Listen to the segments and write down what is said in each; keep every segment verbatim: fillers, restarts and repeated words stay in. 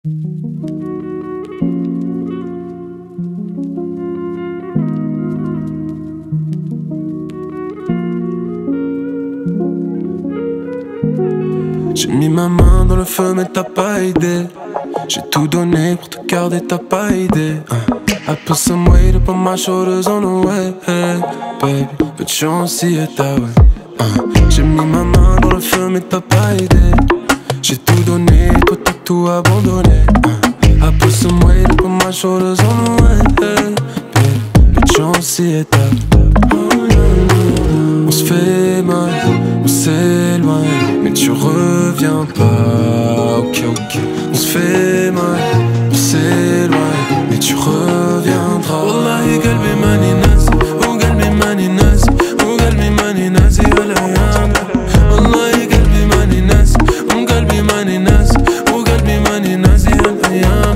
J'ai mis ma main dans le feu mais t'as pas idée. J'ai tout donné pour te garder, t'as pas idée. uh. I put some weight up on my shoulders on the way, hey, baby, but you don't see it that way. uh. J'ai mis ma main dans le feu mais t'as pas idée. J'ai tout donné, toi t'as tout abandonné. uh. I put some weight up on my shoulders on the way, hey, baby, but you don't see it that way. On se fait mal, on s'éloigne, mais tu reviens pas. Ok, ok. On se fait mal, on s'éloigne, mais tu reviendras. Wallahi qalbi mani nasi, oh qalbi mani nasi, oh qalbi mani nasi ala yam. Wallahi qalbi mani nasi, oh qalbi mani nasi, oh qalbi mani nasi ala yam.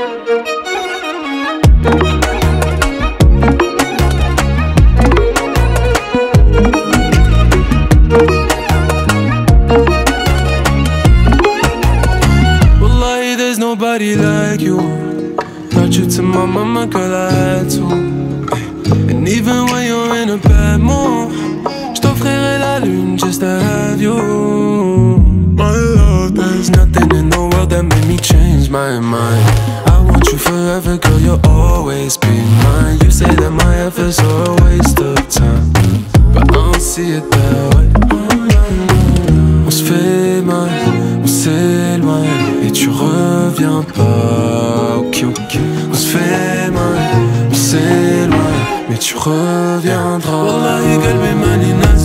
Nobody like you. Brought you to my mama, girl, I had to. And even when you're in a bad mood, j't'offrirai la lune just to have you. My love, there's nothing in the world that made me change my mind. I want you forever, girl, you'll always be mine. You say that my efforts are a waste of time, but I don't see it that way. On se fait mal, on s'éloigne, et tu reviens pas. Ok, ok. On se fait mal, on s'éloigne, mais tu reviendras. Wallahi qalbi mani nasi.